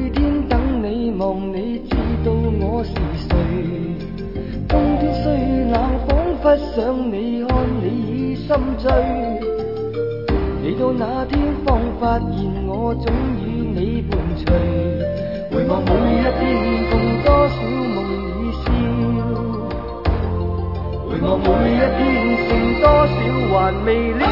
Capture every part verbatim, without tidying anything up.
每天等你望你，知道我是谁。冬天虽冷，仿佛想你，看你已心醉。你到那天方發現我總與你伴隨，回望每一天共多少夢與笑，回望每一天剩多少還未了，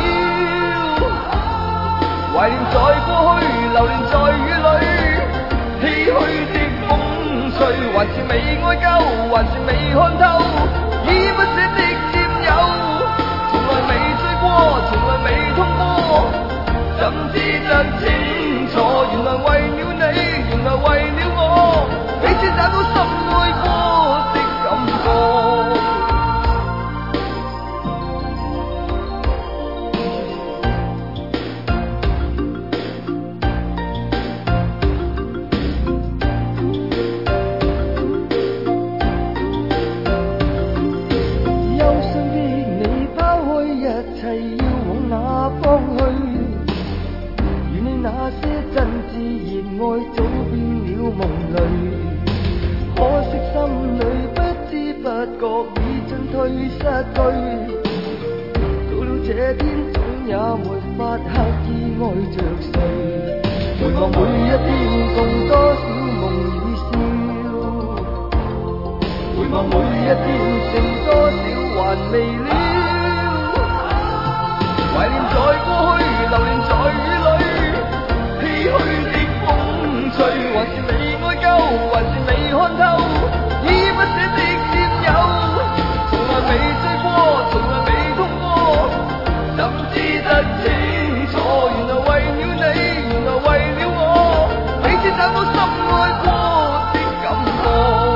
懷念在過去，流連在雨裏，唏噓的風吹，還是未愛夠，還是未看透，依不捨的佔有，從來未醉過，從來未痛過，怎知得清楚，原來為了你，原來為了我，彼此找到深愛過的感覺。憂傷的你拋開一切，要往哪方去？那些真摯熱愛早變了夢淚，可惜心裏不知不覺已進退失據。到了這天總也沒法刻意愛着誰，回望每一天共多少夢與笑，回望每一天剩多少還未了，懷念在過去，流連在雨裏，唏噓的風吹，還是未愛夠，還是未看透，依不捨的佔有，從來未醉過，從來未痛過，怎知得清楚，原來為了你，原來為了我，彼此找到深愛過的感覺。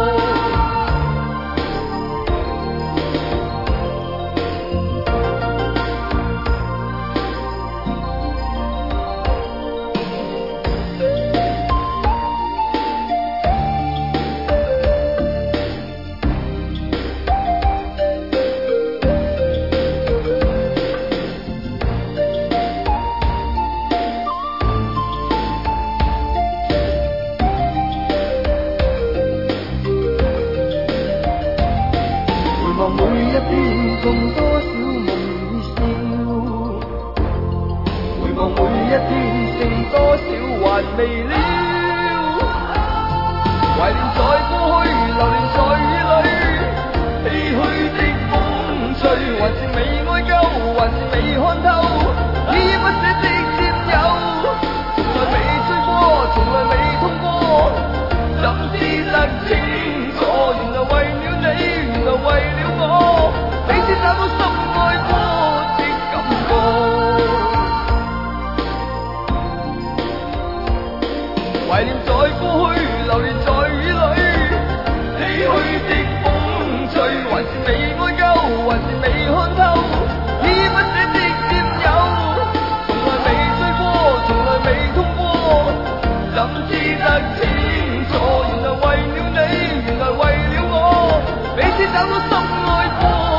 共多少夢與笑，回望每一天剩多少還未了，懷念在過去，流連在雨裏，唏噓的風吹，還是未愛夠，還是未看透，依不捨的佔有，從來未醉過，從來未痛過，怎知得清楚，原來為了你，原來為了我，彼此找到深愛過的感覺，懷念在過去，流連在雨裏，唏噓的風吹，還是未愛夠，還是未看透，依不捨的佔有，從來未醉過，從來未痛過，怎知得清楚，原來為了你，原來為了我，彼此找到深愛過。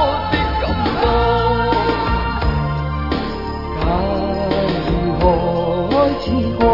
假如何開始過？